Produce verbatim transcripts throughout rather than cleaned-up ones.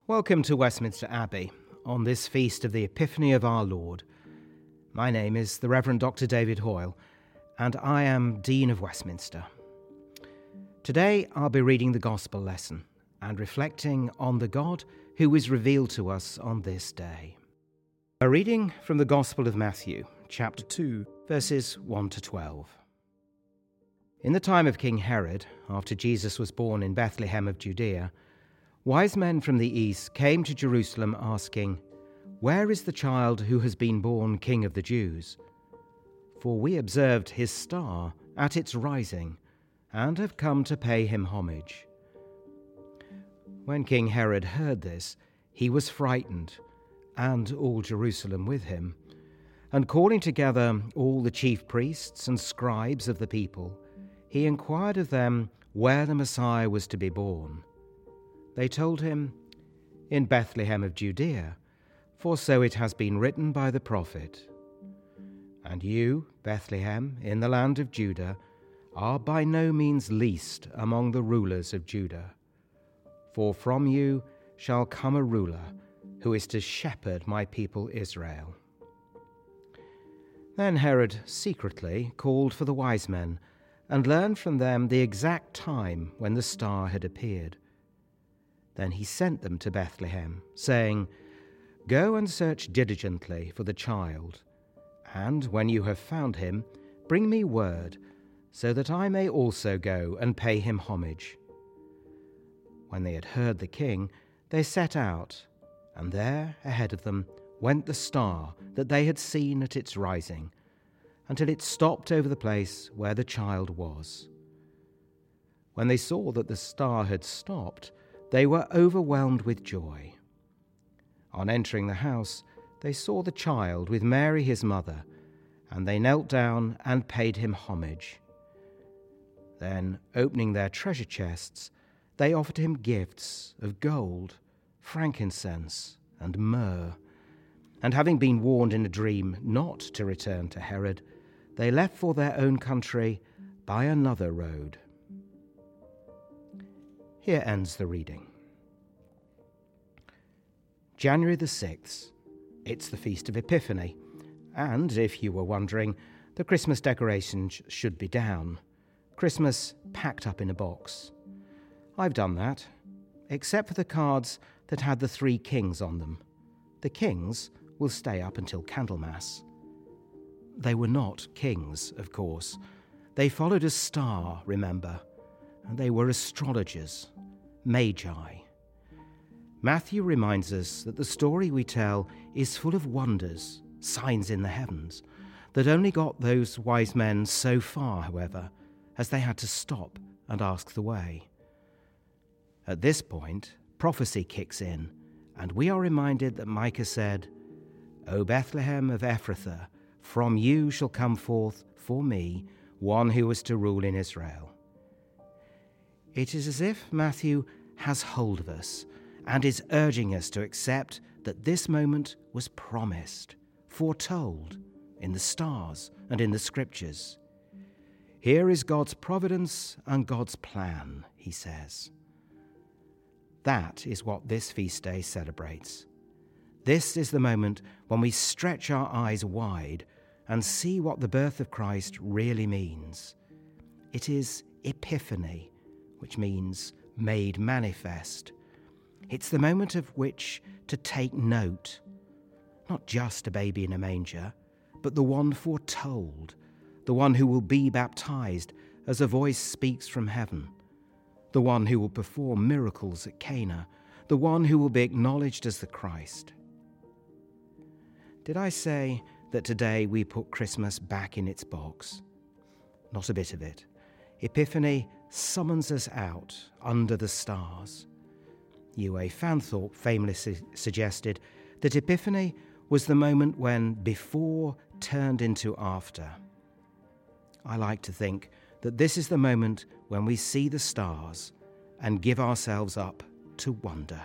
Welcome to Westminster Abbey on this feast of the Epiphany of our Lord. My name is the Reverend Doctor David Hoyle, and I am Dean of Westminster. Today I'll be reading the Gospel lesson and reflecting on the God who is revealed to us on this day. A reading from the Gospel of Matthew, chapter two, verses one to twelve. In the time of King Herod, after Jesus was born in Bethlehem of Judea, wise men from the east came to Jerusalem asking, "Where is the child who has been born King of the Jews? For we observed his star at its rising, and have come to pay him homage." When King Herod heard this, he was frightened, and all Jerusalem with him. And calling together all the chief priests and scribes of the people, he inquired of them where the Messiah was to be born. They told him, "In Bethlehem of Judea, for so it has been written by the prophet. And you, Bethlehem, in the land of Judah, are by no means least among the rulers of Judah. For from you shall come a ruler who is to shepherd my people Israel." Then Herod secretly called for the wise men and learned from them the exact time when the star had appeared. Then he sent them to Bethlehem, saying, "Go and search diligently for the child, and when you have found him, bring me word, so that I may also go and pay him homage." When they had heard the king, they set out, and there ahead of them went the star that they had seen at its rising, until it stopped over the place where the child was. When they saw that the star had stopped, they were overwhelmed with joy. On entering the house, they saw the child with Mary his mother, and they knelt down and paid him homage. Then, opening their treasure chests, they offered him gifts of gold, frankincense, and myrrh. And having been warned in a dream not to return to Herod, they left for their own country by another road. Here ends the reading. January the sixth. It's the Feast of Epiphany, and, if you were wondering, the Christmas decorations should be down. Christmas packed up in a box. I've done that, except for the cards that had the three kings on them. The kings will stay up until Candlemas. They were not kings, of course. They followed a star, remember, and they were astrologers, magi. Matthew reminds us that the story we tell is full of wonders, signs in the heavens, that only got those wise men so far, however, as they had to stop and ask the way. At this point, prophecy kicks in, and we are reminded that Micah said, "O Bethlehem of Ephrathah, from you shall come forth for me one who is to rule in Israel." It is as if Matthew has hold of us and is urging us to accept that this moment was promised, foretold in the stars and in the scriptures. Here is God's providence and God's plan, he says. That is what this feast day celebrates. This is the moment when we stretch our eyes wide and see what the birth of Christ really means. It is Epiphany, which means made manifest. It's the moment of which to take note, not just a baby in a manger, but the one foretold, the one who will be baptized as a voice speaks from heaven, the one who will perform miracles at Cana, the one who will be acknowledged as the Christ. Did I say that today we put Christmas back in its box? Not a bit of it. Epiphany summons us out under the stars. U A Fanthorpe famously suggested that Epiphany was the moment when before turned into after. I like to think that this is the moment when we see the stars and give ourselves up to wonder.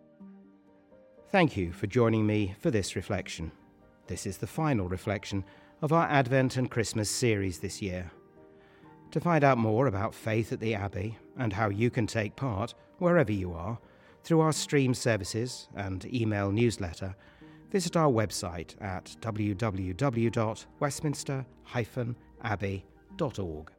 Thank you for joining me for this reflection. This is the final reflection of our Advent and Christmas series this year. To find out more about faith at the Abbey and how you can take part, wherever you are, through our stream services and email newsletter, visit our website at w w w dot westminster dash abbey dot org.